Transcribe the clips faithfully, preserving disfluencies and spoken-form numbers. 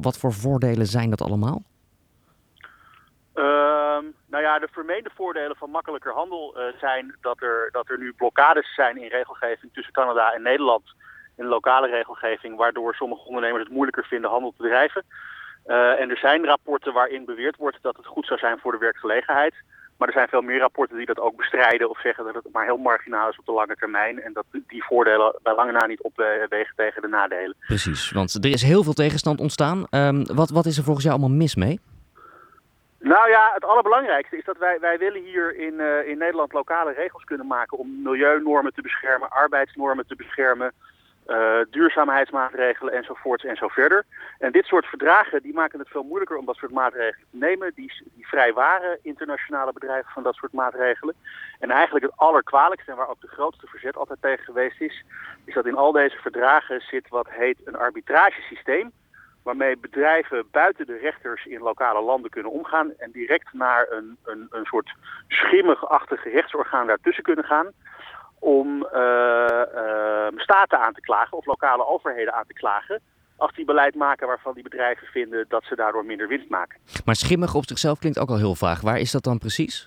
wat voor voordelen zijn dat allemaal? Uh, nou ja, de vermeende voordelen van makkelijker handel uh, zijn dat er, dat er nu blokkades zijn in regelgeving tussen Canada en Nederland. In lokale regelgeving, waardoor sommige ondernemers het moeilijker vinden handel te bedrijven. Uh, en er zijn rapporten waarin beweerd wordt dat het goed zou zijn voor de werkgelegenheid. Maar er zijn veel meer rapporten die dat ook bestrijden of zeggen dat het maar heel marginaal is op de lange termijn. En dat die voordelen bij lange na niet opwegen tegen de nadelen. Precies, want er is heel veel tegenstand ontstaan. Um, wat, wat is er volgens jou allemaal mis mee? Nou ja, het allerbelangrijkste is dat wij, wij willen hier in, uh, in Nederland lokale regels kunnen maken om milieunormen te beschermen, arbeidsnormen te beschermen, uh, duurzaamheidsmaatregelen enzovoorts en zo verder. En dit soort verdragen die maken het veel moeilijker om dat soort maatregelen te nemen. Die, die vrijwaren internationale bedrijven van dat soort maatregelen. En eigenlijk het allerkwalijkste en waar ook de grootste verzet altijd tegen geweest is, is dat in al deze verdragen zit wat heet een arbitragesysteem. Waarmee bedrijven buiten de rechters in lokale landen kunnen omgaan en direct naar een, een, een soort schimmig-achtige rechtsorgaan daartussen kunnen gaan om uh, uh, staten aan te klagen of lokale overheden aan te klagen als die beleid maken waarvan die bedrijven vinden dat ze daardoor minder winst maken. Maar schimmig op zichzelf klinkt ook al heel vaag. Waar is dat dan precies?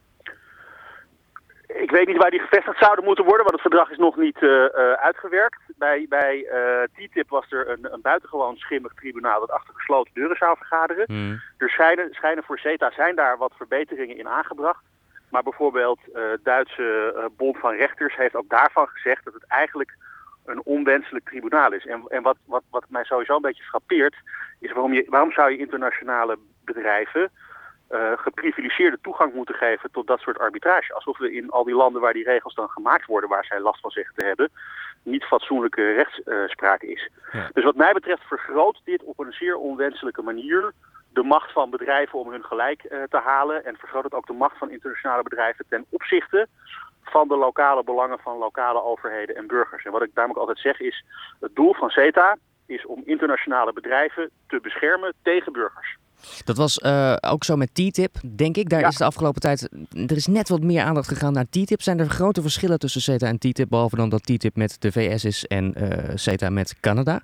Ik weet niet waar die gevestigd zouden moeten worden, want het verdrag is nog niet uh, uh, uitgewerkt. Bij, bij uh, T T I P was er een, een buitengewoon schimmig tribunaal dat achter gesloten deuren zou vergaderen. Hmm. Er schijnen, schijnen voor CETA zijn daar wat verbeteringen in aangebracht. Maar bijvoorbeeld uh, Duitse uh, Bond van Rechters heeft ook daarvan gezegd dat het eigenlijk een onwenselijk tribunaal is. En, en wat, wat, wat mij sowieso een beetje frappeert, is waarom, je, waarom zou je internationale bedrijven Uh, geprivilegeerde toegang moeten geven tot dat soort arbitrage. Alsof we in al die landen waar die regels dan gemaakt worden, waar zij last van zeggen te hebben, niet fatsoenlijke rechtspraak uh, is. Ja. Dus wat mij betreft vergroot dit op een zeer onwenselijke manier de macht van bedrijven om hun gelijk uh, te halen en vergroot het ook de macht van internationale bedrijven ten opzichte van de lokale belangen van lokale overheden en burgers. En wat ik daarom ook altijd zeg is, het doel van CETA is om internationale bedrijven te beschermen tegen burgers. Dat was uh, ook zo met T T I P, denk ik. Daar ja. is de afgelopen tijd, er is net wat meer aandacht gegaan naar T T I P. Zijn er grote verschillen tussen CETA en T T I P, behalve dan dat T T I P met de V S is en uh, CETA met Canada?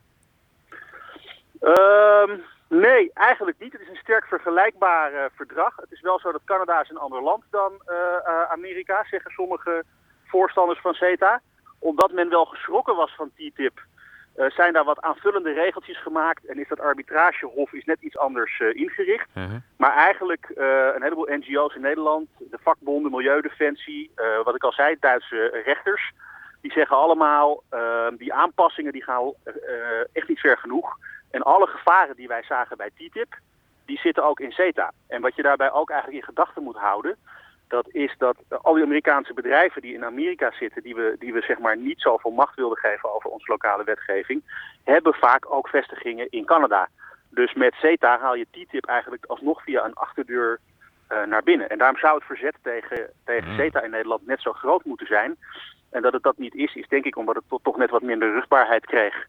Um, nee, eigenlijk niet. Het is een sterk vergelijkbaar uh, verdrag. Het is wel zo dat Canada is een ander land dan uh, uh, Amerika, zeggen sommige voorstanders van CETA. Omdat men wel geschrokken was van T T I P. Uh, zijn daar wat aanvullende regeltjes gemaakt en is dat arbitragehof is net iets anders uh, ingericht. Uh-huh. Maar eigenlijk uh, een heleboel N G O's in Nederland, de vakbonden, Milieudefensie, uh, wat ik al zei, Duitse rechters, die zeggen allemaal, uh, die aanpassingen die gaan uh, echt niet ver genoeg. En alle gevaren die wij zagen bij T T I P, die zitten ook in CETA. En wat je daarbij ook eigenlijk in gedachten moet houden, dat is dat uh, al die Amerikaanse bedrijven die in Amerika zitten, die we, die we zeg maar niet zoveel macht wilden geven over onze lokale wetgeving, hebben vaak ook vestigingen in Canada. Dus met CETA haal je T T I P eigenlijk alsnog via een achterdeur uh, naar binnen. En daarom zou het verzet tegen, tegen mm. CETA in Nederland net zo groot moeten zijn. En dat het dat niet is, is denk ik omdat het to- toch net wat minder rugbaarheid kreeg.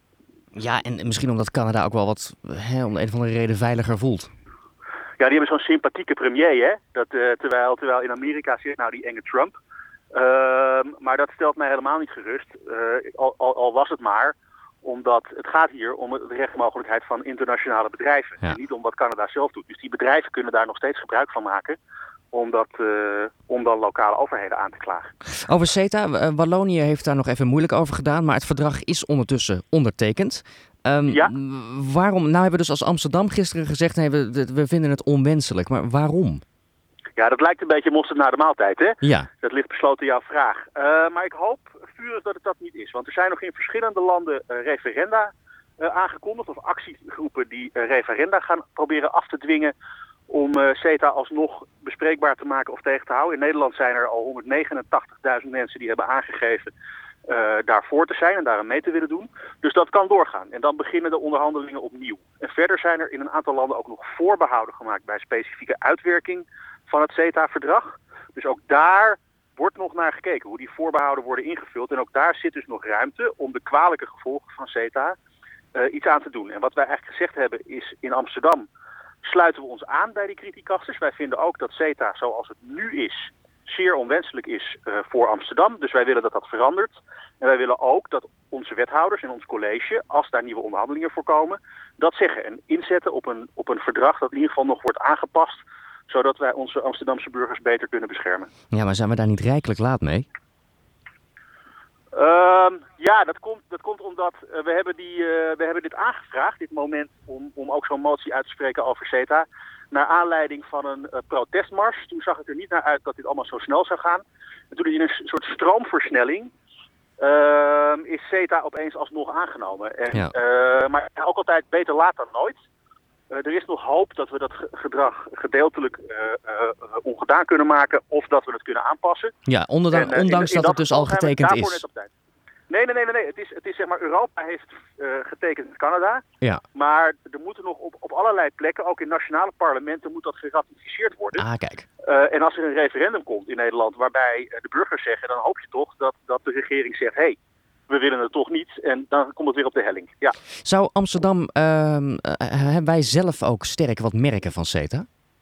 Ja, en misschien omdat Canada ook wel wat, hè, om een of andere reden veiliger voelt. Ja, die hebben zo'n sympathieke premier, hè? Dat, uh, terwijl, terwijl in Amerika zit nou die enge Trump. Uh, maar dat stelt mij helemaal niet gerust. Uh, al, al, al was het maar, omdat het gaat hier om de rechtmogelijkheid van internationale bedrijven. Ja. En niet om wat Canada zelf doet. Dus die bedrijven kunnen daar nog steeds gebruik van maken om, dat, uh, om dan lokale overheden aan te klagen. Over CETA, Wallonië heeft daar nog even moeilijk over gedaan, maar het verdrag is ondertussen ondertekend. Um, ja? Waarom? Nou hebben we dus als Amsterdam gisteren gezegd, nee, we, we vinden het onwenselijk. Maar waarom? Ja, dat lijkt een beetje mosterd naar de maaltijd, hè? Ja. Dat ligt besloten jouw vraag. Uh, maar ik hoop vurig dat het dat niet is. Want er zijn nog in verschillende landen uh, referenda uh, aangekondigd. Of actiegroepen die uh, referenda gaan proberen af te dwingen om uh, CETA alsnog bespreekbaar te maken of tegen te houden. In Nederland zijn er al honderdnegenentachtigduizend mensen die hebben aangegeven Uh, daarvoor te zijn en daar aan mee te willen doen. Dus dat kan doorgaan. En dan beginnen de onderhandelingen opnieuw. En verder zijn er in een aantal landen ook nog voorbehouden gemaakt bij specifieke uitwerking van het CETA-verdrag. Dus ook daar wordt nog naar gekeken hoe die voorbehouden worden ingevuld. En ook daar zit dus nog ruimte om de kwalijke gevolgen van CETA uh, iets aan te doen. En wat wij eigenlijk gezegd hebben is, in Amsterdam sluiten we ons aan bij die kritiekasters. Wij vinden ook dat CETA zoals het nu is zeer onwenselijk is uh, voor Amsterdam. Dus wij willen dat dat verandert. En wij willen ook dat onze wethouders en ons college, als daar nieuwe onderhandelingen voor komen, dat zeggen en inzetten op een, op een verdrag dat in ieder geval nog wordt aangepast, zodat wij onze Amsterdamse burgers beter kunnen beschermen. Ja, maar zijn we daar niet rijkelijk laat mee? Uh, ja, dat komt, dat komt omdat uh, we, hebben die, uh, we hebben dit aangevraagd, dit moment, om, om ook zo'n motie uit te spreken over CETA, naar aanleiding van een uh, protestmars. Toen zag het er niet naar uit dat dit allemaal zo snel zou gaan. En toen in een soort stroomversnelling uh, is CETA opeens alsnog aangenomen. En, ja. uh, maar ook altijd beter laat dan nooit. Uh, er is nog hoop dat we dat gedrag gedeeltelijk uh, uh, ongedaan kunnen maken of dat we het kunnen aanpassen. Ja, onder, en, uh, ondanks in, in dat, dat het dus al getekend is. Nee, nee, nee, nee, nee. Het is, het is zeg maar, Europa heeft uh, getekend met Canada. Ja. Maar er moeten nog op, op allerlei plekken, ook in nationale parlementen, moet dat geratificeerd worden. Ah, kijk. Uh, en als er een referendum komt in Nederland waarbij uh, de burgers zeggen, dan hoop je toch dat, dat de regering zegt, hé, hey, we willen het toch niet. En dan komt het weer op de helling. Ja. Zou Amsterdam, uh, uh, hebben wij zelf ook sterk wat merken van CETA?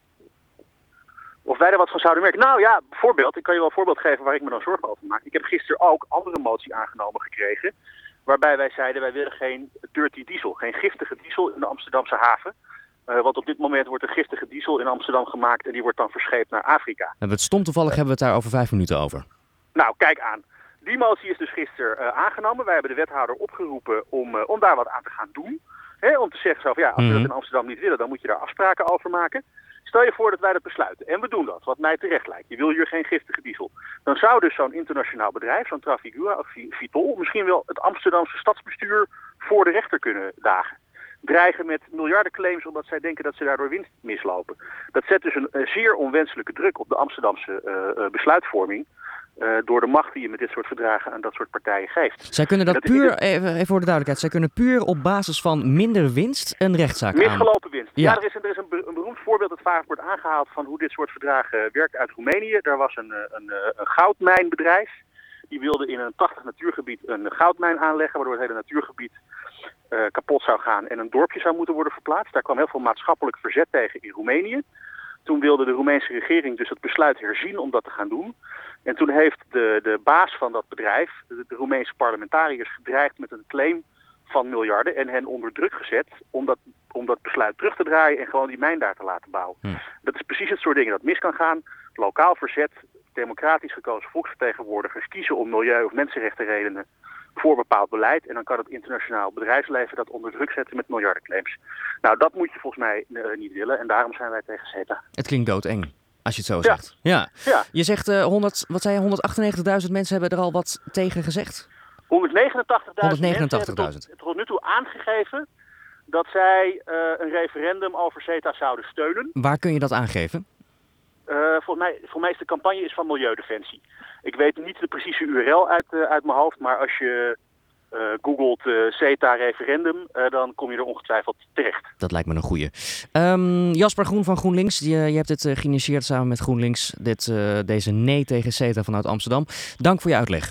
Of wij er wat van zouden merken? Nou ja, bijvoorbeeld, ik kan je wel een voorbeeld geven waar ik me dan zorgen over maak. Ik heb gisteren ook andere motie aangenomen gekregen, waarbij wij zeiden, wij willen geen dirty diesel, geen giftige diesel in de Amsterdamse haven. Uh, want op dit moment wordt er giftige diesel in Amsterdam gemaakt en die wordt dan verscheept naar Afrika. En het stom toevallig uh, hebben we het daar over vijf minuten over. Nou, kijk aan. Die motie is dus gisteren uh, aangenomen. Wij hebben de wethouder opgeroepen om, uh, om daar wat aan te gaan doen. He, om te zeggen, zo van, ja, als we mm-hmm. dat in Amsterdam niet willen, dan moet je daar afspraken over maken. Stel je voor dat wij dat besluiten. En we doen dat, wat mij terecht lijkt. Je wil hier geen giftige diesel. Dan zou dus zo'n internationaal bedrijf, zo'n Trafigura of Vitol, misschien wel het Amsterdamse stadsbestuur voor de rechter kunnen dagen. Dreigen met miljardenclaims omdat zij denken dat ze daardoor winst mislopen. Dat zet dus een, een zeer onwenselijke druk op de Amsterdamse uh, uh, besluitvorming. Uh, door de macht die je met dit soort verdragen aan dat soort partijen geeft. Zij kunnen dat, dat puur, het... even, even voor de duidelijkheid, zij kunnen puur op basis van minder winst een rechtszaak aan. Misgelopen winst. Ja, ja er is, een, er is een, een beroemd voorbeeld dat vaak wordt aangehaald van hoe dit soort verdragen uh, werkt uit Roemenië. Daar was een, een, een goudmijnbedrijf. Die wilde in een prachtig natuurgebied een goudmijn aanleggen, waardoor het hele natuurgebied uh, kapot zou gaan en een dorpje zou moeten worden verplaatst. Daar kwam heel veel maatschappelijk verzet tegen in Roemenië. Toen wilde de Roemeense regering dus het besluit herzien om dat te gaan doen. En toen heeft de, de baas van dat bedrijf, de, de Roemeense parlementariërs, gedreigd met een claim van miljarden en hen onder druk gezet om dat, om dat besluit terug te draaien en gewoon die mijn daar te laten bouwen. Hm. Dat is precies het soort dingen dat mis kan gaan. Lokaal verzet, democratisch gekozen volksvertegenwoordigers kiezen om milieu- of mensenrechtenredenen voor bepaald beleid. En dan kan het internationaal bedrijfsleven dat onder druk zetten met miljardenclaims. Nou, dat moet je volgens mij uh, niet willen en daarom zijn wij tegen CETA. Het klinkt doodeng. Als je het zo zegt. Ja. ja. ja. Je zegt uh, honderd, wat zei je, honderdachtennegentigduizend mensen hebben er al wat tegen gezegd? honderdnegenentachtigduizend mensen hebben tot, tot nu toe aangegeven dat zij uh, een referendum over CETA zouden steunen. Waar kun je dat aangeven? Uh, volgens mij, volgens mij is de campagne is van Milieudefensie. Ik weet niet de precieze U R L uit, uh, uit mijn hoofd, maar als je uh, googelt uh, CETA referendum, uh, dan kom je er ongetwijfeld terecht. Dat lijkt me een goeie. Um, Jasper Groen van GroenLinks, je, je hebt dit uh, geïnitieerd samen met GroenLinks, dit, uh, deze nee tegen CETA vanuit Amsterdam. Dank voor je uitleg.